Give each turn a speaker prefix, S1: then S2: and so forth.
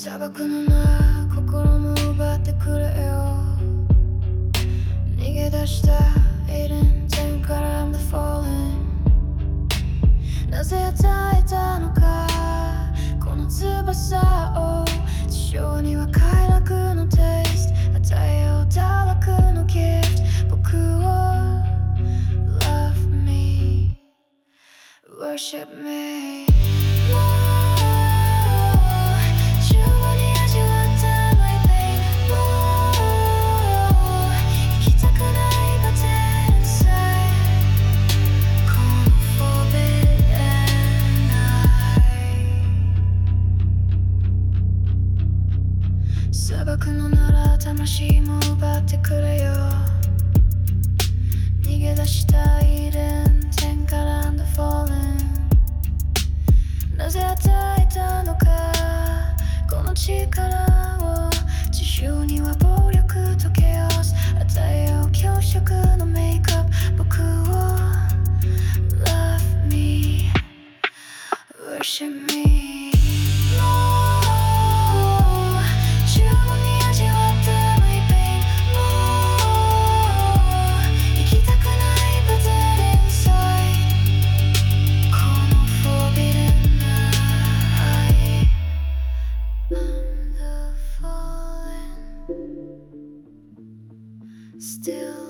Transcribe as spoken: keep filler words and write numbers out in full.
S1: 砂漠の中心も奪ってくれよ。逃げ出したエデン天から I'm the fallen。 なぜ与えたのかこの翼を。地上には快楽のテイスト与えよう堕落のギフト。僕を Love me Worship me。砂漠のなら魂も奪ってくれよ。逃げ出したイデン天から I'm the fallen。 なぜ与えたのかこの力を。地上には暴力とケオス与えよう強色のメイクアップ。僕を Love me Worship me。Still